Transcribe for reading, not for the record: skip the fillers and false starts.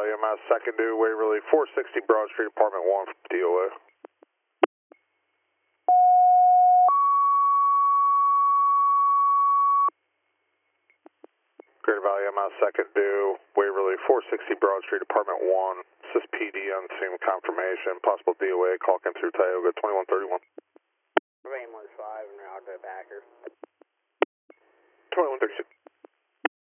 Valley MS, second to Waverly, 460 Broad Street, apartment 1, DOA. Greater Valley MS, second to Waverly, 460 Broad Street, apartment 1. This is PD on scene with confirmation, possible DOA, call came through Tioga 2131. Rain 15 and route to Packer. 2136.